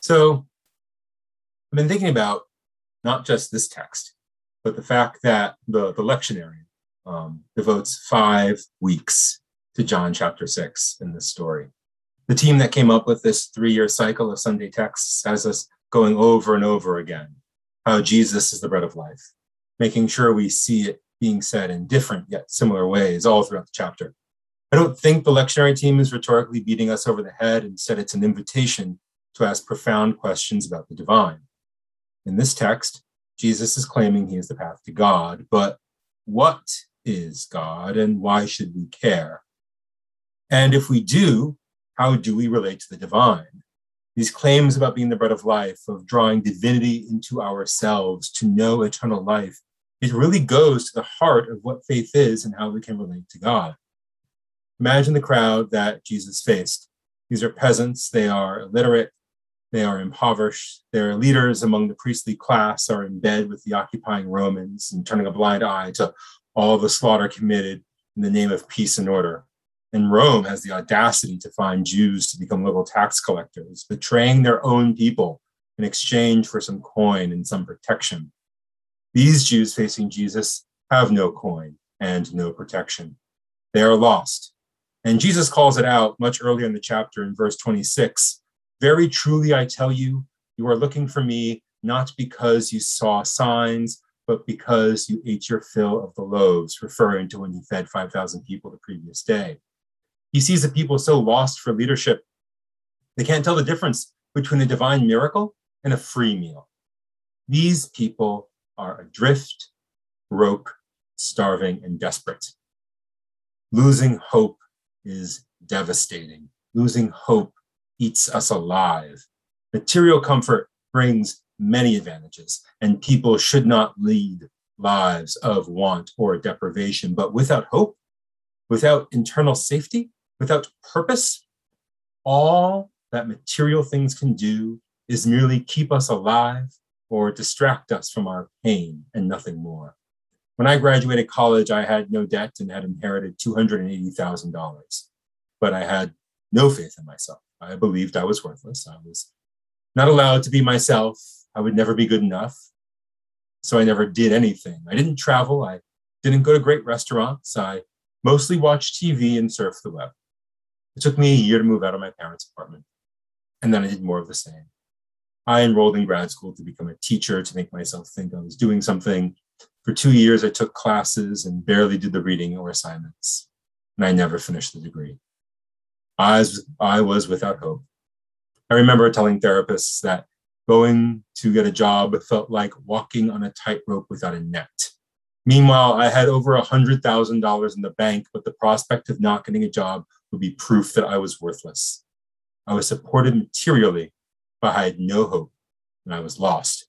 So I've been thinking about not just this text, but the fact that the lectionary devotes 5 weeks to John chapter 6 in this story. The team that came up with this 3-year cycle of Sunday texts has us going over and over again how Jesus is the bread of life, making sure we see it being said in different yet similar ways all throughout the chapter. I don't think the lectionary team is rhetorically beating us over the head. Instead, it's an invitation to ask profound questions about the divine. In this text, Jesus is claiming he is the path to God, but what is God and why should we care? And if we do, how do we relate to the divine? These claims about being the bread of life, of drawing divinity into ourselves to know eternal life, it really goes to the heart of what faith is and how we can relate to God. Imagine the crowd that Jesus faced. These are peasants, they are illiterate, they are impoverished, their leaders among the priestly class are in bed with the occupying Romans and turning a blind eye to all the slaughter committed in the name of peace and order. And Rome has the audacity to find Jews to become liberal tax collectors, betraying their own people in exchange for some coin and some protection. These Jews facing Jesus have no coin and no protection. They are lost. And Jesus calls it out much earlier in the chapter in verse 26. Very truly, I tell you, you are looking for me not because you saw signs, but because you ate your fill of the loaves, referring to when he fed 5,000 people the previous day. He sees the people so lost for leadership, they can't tell the difference between a divine miracle and a free meal. These people are adrift, broke, starving, and desperate. Losing hope is devastating. Losing hope eats us alive. Material comfort brings many advantages, and people should not lead lives of want or deprivation. But without hope, without internal safety, without purpose, all that material things can do is merely keep us alive or distract us from our pain and nothing more. When I graduated college, I had no debt and had inherited $280,000, but I had no faith in myself. I believed I was worthless. I was not allowed to be myself. I would never be good enough. So I never did anything. I didn't travel. I didn't go to great restaurants. I mostly watched TV and surfed the web. It took me a year to move out of my parents' apartment. And then I did more of the same. I enrolled in grad school to become a teacher, to make myself think I was doing something. For 2 years, I took classes and barely did the reading or assignments. And I never finished the degree. I was without hope. I remember telling therapists that going to get a job felt like walking on a tightrope without a net. Meanwhile, I had over $100,000 in the bank, but the prospect of not getting a job would be proof that I was worthless. I was supported materially, but I had no hope, and I was lost.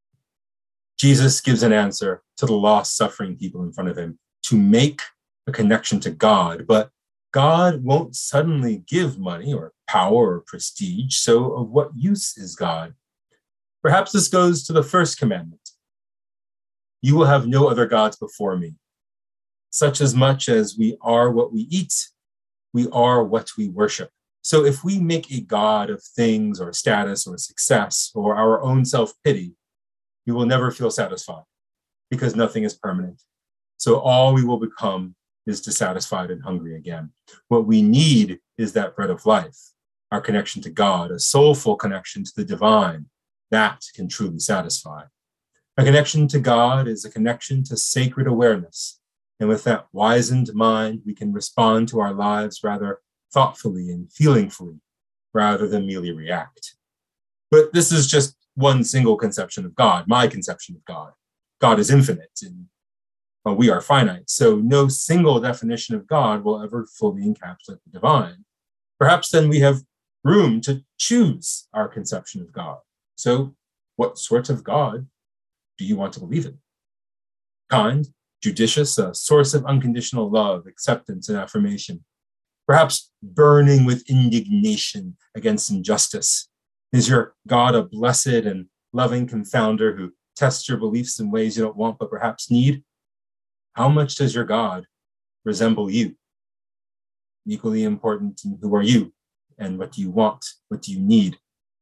Jesus gives an answer to the lost, suffering people in front of him to make a connection to God, but God won't suddenly give money or power or prestige, so of what use is God? Perhaps this goes to the first commandment. You will have no other gods before me. Such as much as we are what we eat, we are what we worship. So if we make a god of things or status or success or our own self-pity, we will never feel satisfied because nothing is permanent. So all we will become is dissatisfied and hungry again. What we need is that bread of life, our connection to God, a soulful connection to the divine that can truly satisfy. A connection to God is a connection to sacred awareness. And with that wizened mind, we can respond to our lives rather thoughtfully and feelingfully, rather than merely react. But this is just one single conception of God, my conception of God. God is infinite and we are finite, so no single definition of God will ever fully encapsulate the divine. Perhaps then we have room to choose our conception of God. So what sort of God do you want to believe in? Kind, judicious, a source of unconditional love, acceptance, and affirmation. Perhaps burning with indignation against injustice. Is your God a blessed and loving confounder who tests your beliefs in ways you don't want but perhaps need? How much does your God resemble you? Equally important, who are you? And what do you want? What do you need? What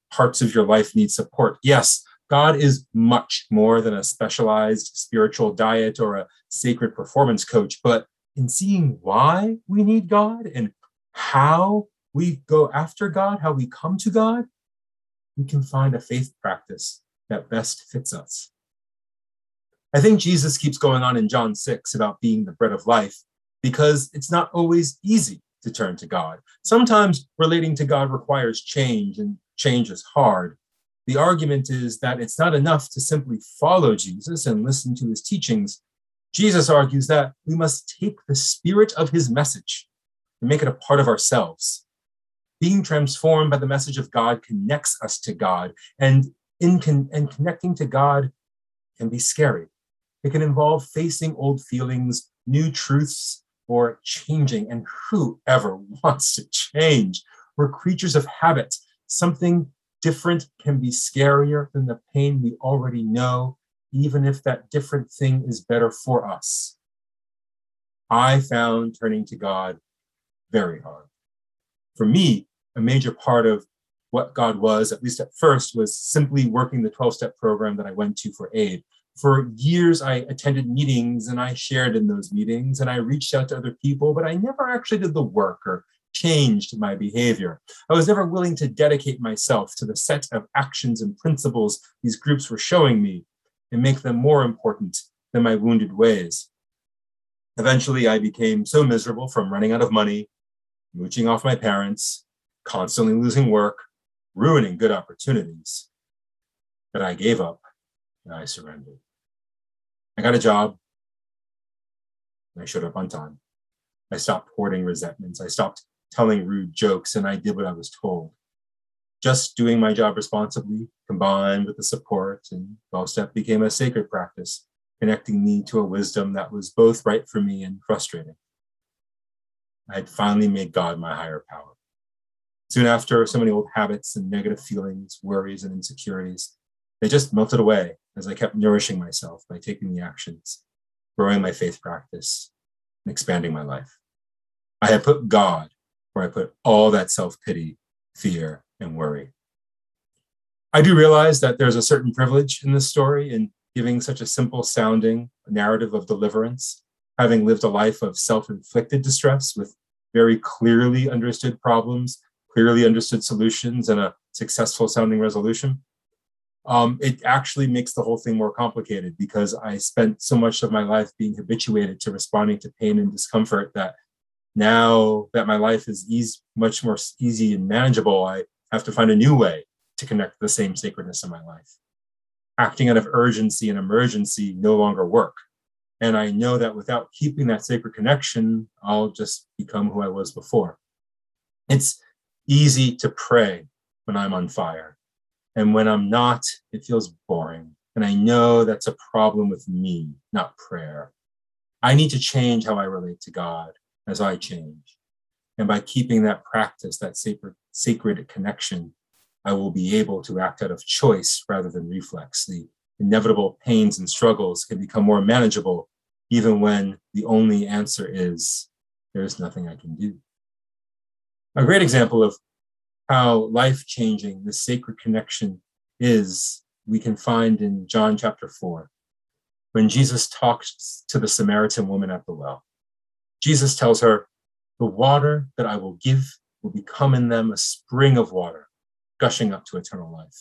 parts of your life need support. Yes, God is much more than a specialized spiritual diet or a sacred performance coach, but in seeing why we need God and how we go after God, how we come to God, we can find a faith practice that best fits us. I think Jesus keeps going on in John 6 about being the bread of life because it's not always easy to turn to God. Sometimes relating to God requires change, and change is hard. The argument is that it's not enough to simply follow Jesus and listen to his teachings. Jesus argues that we must take the spirit of his message and make it a part of ourselves. Being transformed by the message of God connects us to God, and connecting to God can be scary. It can involve facing old feelings, new truths, or changing, and whoever wants to change? We're creatures of habit. Something different can be scarier than the pain we already know, even if that different thing is better for us. I found turning to God very hard. For me, a major part of what God was, at least at first, was simply working the 12-step program that I went to for aid. For years, I attended meetings and I shared in those meetings and I reached out to other people, but I never actually did the work or changed my behavior. I was never willing to dedicate myself to the set of actions and principles these groups were showing me and make them more important than my wounded ways. Eventually, I became so miserable from running out of money, mooching off my parents, constantly losing work, ruining good opportunities, that I gave up and I surrendered. I got a job, and I showed up on time. I stopped hoarding resentments. I stopped telling rude jokes, and I did what I was told. Just doing my job responsibly, combined with the support, and 12-step became a sacred practice, connecting me to a wisdom that was both right for me and frustrating. I had finally made God my higher power. Soon after, so many old habits and negative feelings, worries, and insecurities, they just melted away as I kept nourishing myself by taking the actions, growing my faith practice, and expanding my life. I had put God where I put all that self-pity, fear, and worry. I do realize that there's a certain privilege in this story in giving such a simple sounding narrative of deliverance, having lived a life of self-inflicted distress with very clearly understood problems, clearly understood solutions, and a successful sounding resolution. It actually makes the whole thing more complicated because I spent so much of my life being habituated to responding to pain and discomfort that now that my life is much more easy and manageable, I have to find a new way to connect the same sacredness in my life. Acting out of urgency and emergency no longer work. And I know that without keeping that sacred connection, I'll just become who I was before. It's easy to pray when I'm on fire. And when I'm not, it feels boring. And I know that's a problem with me, not prayer. I need to change how I relate to God as I change. And by keeping that practice, that sacred connection, I will be able to act out of choice rather than reflex. The inevitable pains and struggles can become more manageable, even when the only answer is, there's nothing I can do. A great example of how life-changing the sacred connection is, we can find in John chapter 4, when Jesus talks to the Samaritan woman at the well. Jesus tells her, the water that I will give will become in them a spring of water, gushing up to eternal life.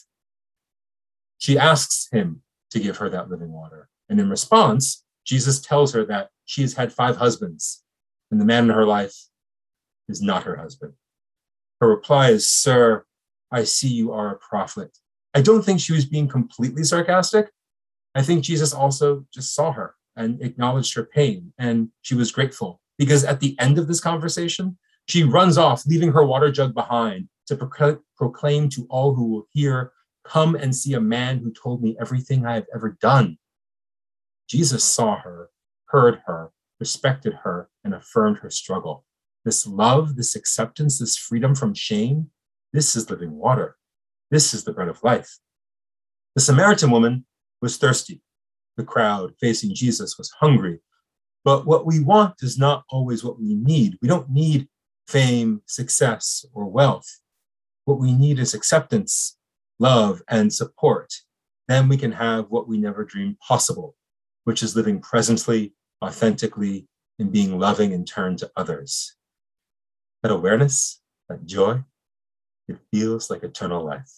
She asks him to give her that living water. And in response, Jesus tells her that she has had 5 husbands, and the man in her life is not her husband. Her reply is, "Sir, I see you are a prophet." I don't think she was being completely sarcastic. I think Jesus also just saw her and acknowledged her pain, and she was grateful because at the end of this conversation, she runs off, leaving her water jug behind to proclaim to all who will hear, "Come and see a man who told me everything I have ever done." Jesus saw her, heard her, respected her, and affirmed her struggle. This love, this acceptance, this freedom from shame, this is living water. This is the bread of life. The Samaritan woman was thirsty. The crowd facing Jesus was hungry. But what we want is not always what we need. We don't need fame, success, or wealth. What we need is acceptance, love, and support, then we can have what we never dreamed possible, which is living presently, authentically, and being loving in turn to others. That awareness, that joy, it feels like eternal life.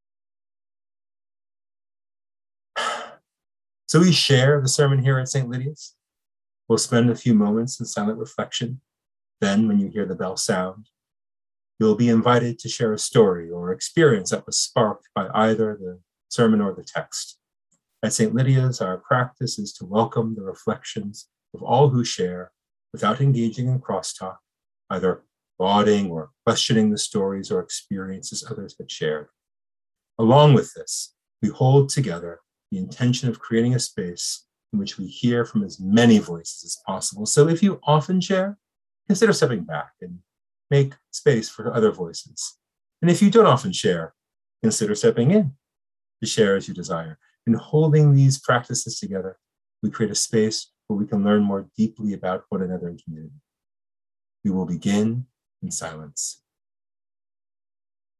So we share the sermon here at St. Lydia's. We'll spend a few moments in silent reflection. Then, when you hear the bell sound, you'll be invited to share a story or experience that was sparked by either the sermon or the text. At St. Lydia's, our practice is to welcome the reflections of all who share without engaging in crosstalk, either lauding or questioning the stories or experiences others had shared. Along with this, we hold together the intention of creating a space in which we hear from as many voices as possible. So if you often share, consider stepping back and make space for other voices. And if you don't often share, consider stepping in to share as you desire. In holding these practices together, we create a space where we can learn more deeply about one another in community. We will begin in silence.